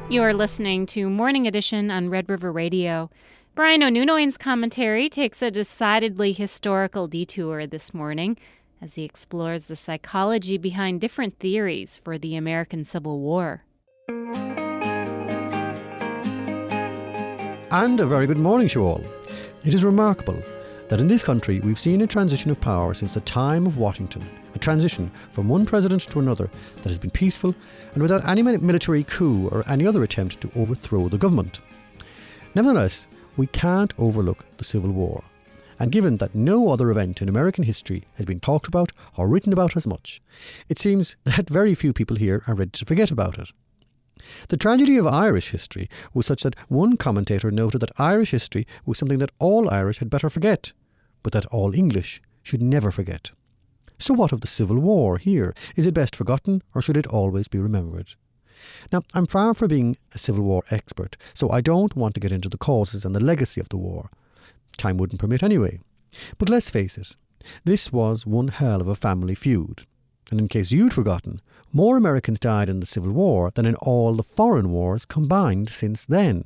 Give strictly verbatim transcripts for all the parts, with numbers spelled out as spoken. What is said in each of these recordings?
You're listening to Morning Edition on Red River Radio. Brian O'Nunoin's commentary takes a decidedly historical detour this morning as he explores the psychology behind different theories for the American Civil War. And a very good morning to you all. It is remarkable that in this country we've seen a transition of power since the time of Washington, a transition from one president to another that has been peaceful and without any military coup or any other attempt to overthrow the government. Nevertheless, we can't overlook the Civil War. And given that no other event in American history has been talked about or written about as much, it seems that very few people here are ready to forget about it. The tragedy of Irish history was such that one commentator noted that Irish history was something that all Irish had better forget, but that all English should never forget. So what of the Civil War here? Is it best forgotten, or should it always be remembered? Now, I'm far from being a Civil War expert, so I don't want to get into the causes and the legacy of the war. Time wouldn't permit anyway. But let's face it, this was one hell of a family feud. And in case you'd forgotten, more Americans died in the Civil War than in all the foreign wars combined since then.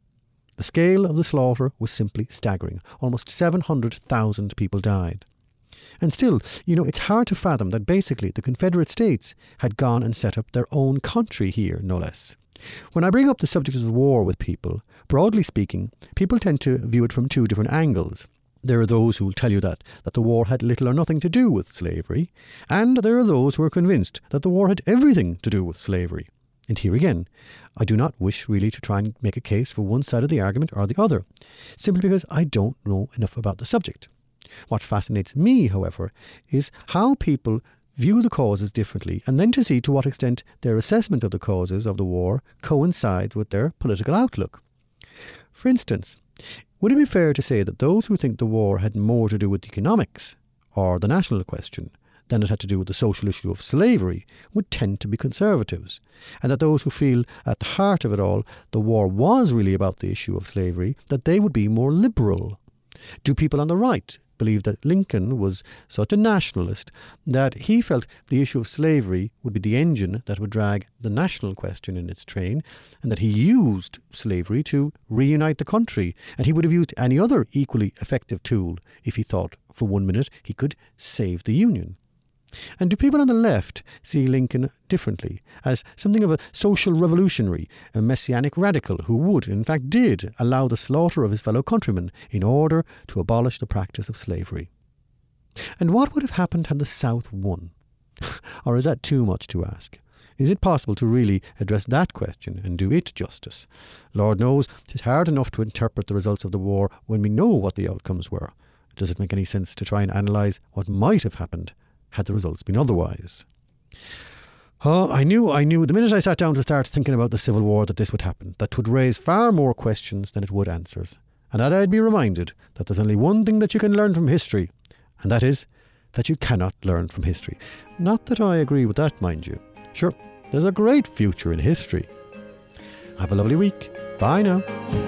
The scale of the slaughter was simply staggering. Almost seven hundred thousand people died. And still, you know, it's hard to fathom that basically the Confederate States had gone and set up their own country here, no less. When I bring up the subject of the war with people, broadly speaking, people tend to view it from two different angles. There are those who will tell you that, that the war had little or nothing to do with slavery, and there are those who are convinced that the war had everything to do with slavery. And here again, I do not wish really to try and make a case for one side of the argument or the other, simply because I don't know enough about the subject. What fascinates me, however, is how people view the causes differently, and then to see to what extent their assessment of the causes of the war coincides with their political outlook. For instance, would it be fair to say that those who think the war had more to do with economics, or the national question, than it had to do with the social issue of slavery, would tend to be conservatives, and that those who feel at the heart of it all the war was really about the issue of slavery, that they would be more liberal? Do people on the right believe that Lincoln was such a nationalist that he felt the issue of slavery would be the engine that would drag the national question in its train, and that he used slavery to reunite the country, and he would have used any other equally effective tool if he thought for one minute he could save the Union? And do people on the left see Lincoln differently, as something of a social revolutionary, a messianic radical who would, in fact did, allow the slaughter of his fellow countrymen in order to abolish the practice of slavery? And what would have happened had the South won? Or is that too much to ask? Is it possible to really address that question and do it justice? Lord knows, it is hard enough to interpret the results of the war when we know what the outcomes were. Does it make any sense to try and analyse what might have happened had the results been otherwise? Oh, I knew, I knew the minute I sat down to start thinking about the Civil War that this would happen, that would raise far more questions than it would answers, and that I'd be reminded that there's only one thing that you can learn from history, and that is that you cannot learn from history. Not that I agree with that, mind you. Sure, there's a great future in history. Have a lovely week. Bye now.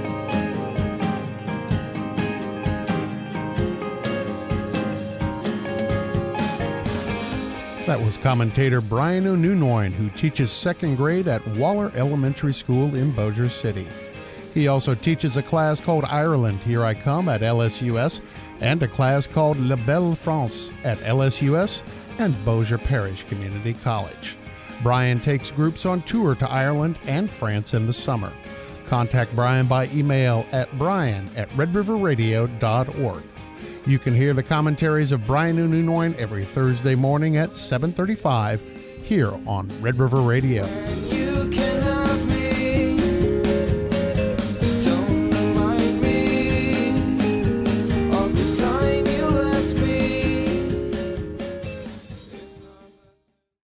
That was commentator Brian O'Nunoin, who teaches second grade at Waller Elementary School in Bossier City. He also teaches a class called Ireland, Here I Come at L S U S, and a class called La Belle France at L S U S and Bossier Parish Community College. Brian takes groups on tour to Ireland and France in the summer. Contact Brian by email at brian at red river radio dot org. You can hear the commentaries of Brian O'Nunoin every Thursday morning at seven thirty-five here on Red River Radio.